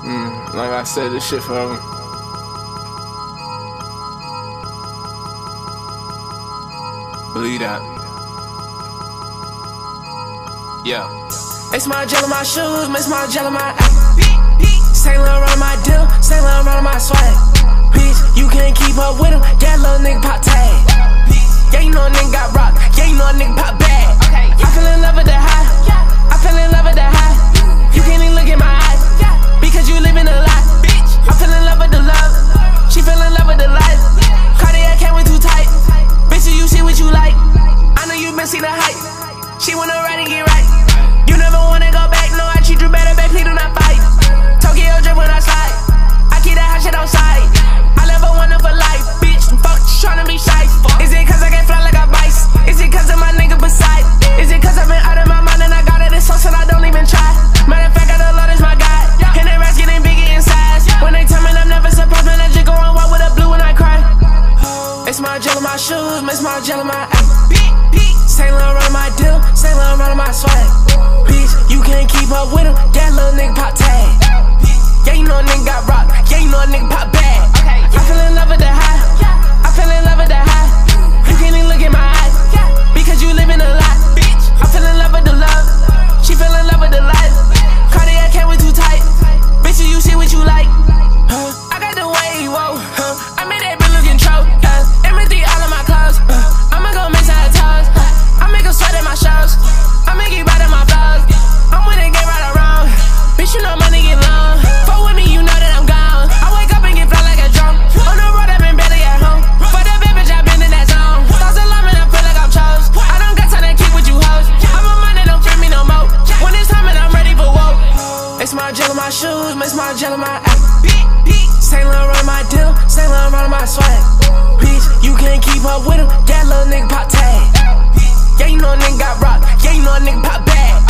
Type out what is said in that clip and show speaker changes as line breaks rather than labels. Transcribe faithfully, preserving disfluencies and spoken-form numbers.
Mm, like I said, this shit forever. Believe that. Yeah.
It's my gel in my shoes, it's my gel in my ass. Saint Laurent my deal, Saint Laurent my swag. Bitch, you can't keep up with him, that little nigga pop tag. Yeah, you know a nigga got rock, yeah, you know a nigga pop bag. I fell in love with the high, I fell in love with the high. You can't even look in my eyes, because you living a lie. I fell in love with the love, she fell in love with the life. Cardiac came with too tight, bitch, you see what you like. I know you been see the hype, she wanna ride and get right. You never wanna go back, no, I treat you better, babe, please do not fight. Tokyo drip when I slide, I keep that hot shit outside. I love a wonderful life, bitch, fuck, tryna be shy. Is it cause I can fly like a vice? Is it cause of my nigga beside? Is it cause I've been out of my mind and I got it in sauce and I don't even try? Matter of fact, I don't love this my guy, and that rats getting bigger in size. When they tell me I'm never surprised, man, I just go on walk with a blue and I cry. It's my gel in my shoes, it's my gel in my ass. Saint Laurent my deal, Saint Laurent my swag. Bitch, you can't keep up with him, that little nigga pop tag. Yeah, you know a nigga got rock, yeah, you know a nigga pop bag. I fell in love with the high, I fell in love with the high. You can't even look in my eyes, because you living a lie. I fell in love with the love, she fell in love with the life. Cardiac came with too tight, bitch, you see what you like. Huh? I got the way, whoa, huh? I made that bitch look control, uh, empathy all of my clothes, uh, I'ma go miss her toes, uh, I make her sweat at my shows, I make it right at my vlogs. I'm with it, get right or wrong, bitch, you know money get long. Fuck with me, you know that I'm gone. I wake up and get fly like a drone. On the road, I've been barely at home. For that bad bitch, I've been in that zone. Thoughts of love and I feel like I'm chose. I don't got time to keep with you hoes. I'm a mind that don't fit me no more. When it's time and I'm ready for woke. It's my gel in my shoes, it's my gel in my ass. Saint Laurent my deal, Saint Laurent my swag. Bitch, you can't keep up with him, that little nigga pop tag. Yeah, you know a nigga got rock, yeah, you know a nigga pop bag.